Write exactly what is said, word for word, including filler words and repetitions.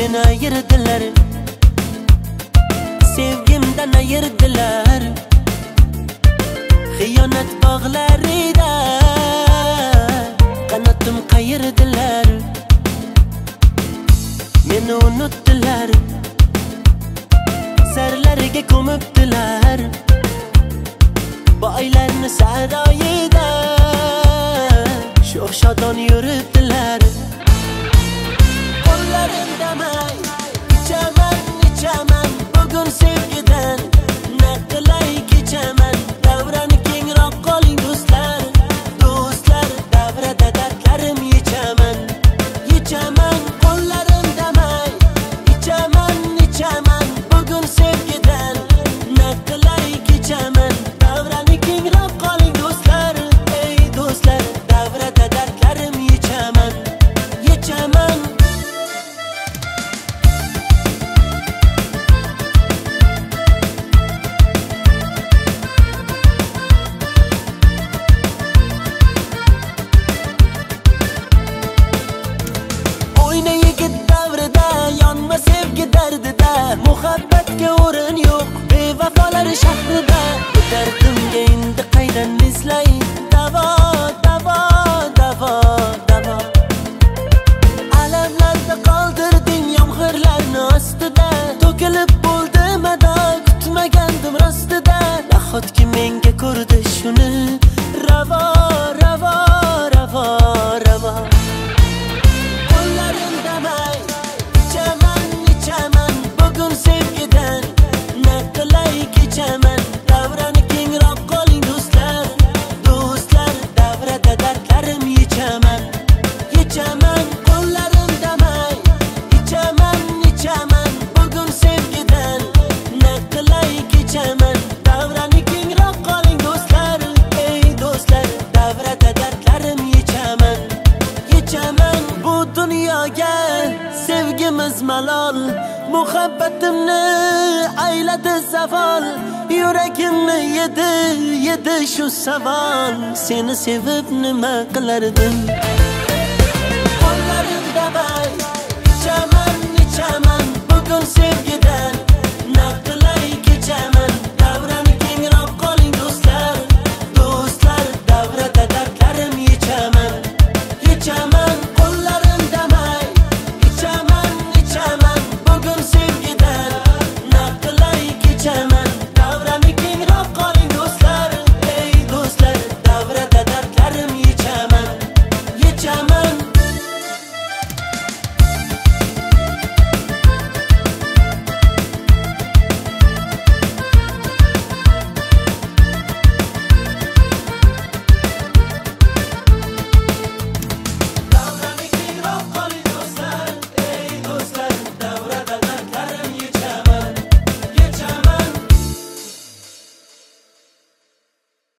meni ayirdilar, sevgimdan ayirdilar. Xiyonat bog'larida qanotim qayirdilar, meni unutdilar, sarlariga ko'mibdilar. Boylarni saroyida sho'x shodon yuribdilar. Qo'llarimdamay ichaman, ichaman bugun sevgidan, na qilay kechaman. Davrani kengroq qoling do'stlar, do'stlar, davrada dardlarim yechaman, yechaman. Qo'llarimdamay ichaman, ichaman bugun sevgidan, na qilay kechaman. Davrani kengroq qoling do'stlar, ey do'stlar, davrada dardlarim yechaman, yechaman. O'yna yigit davrida, yonma sevgi dardida. Muhabbatga o'rin yo'q bevafolar shahrida. Bu dardimga endi qaydan izlay davo, davo, davo, davo. Alamlarda qoldirding yomg'irlarni ostida, to'kilib bo'ldi mado, kutmagandim rostida. Nahotki menga ko'rdi shuni ravo, ravo, ravo, ravo. Qo'llarimdamay ichaman, ichaman bugun sevgidan, na qilay kechaman. Davrani kengroq qoling do'stlar, do'stlar, davrada dardlarim yechaman, yechaman. Qo'llarimdamay ichaman, ichaman bugun sevgidan, na qilay kechaman. Davrani kengroq qoling do'stlar, ey do'stlar, davrada dardlarim yechaman, yechaman. Bu dunyoga sevgimiz malol, muhabbatimni ayladi zavol. Yuragimni yedi, yedi shu savol. Seni sevib nima qilardim?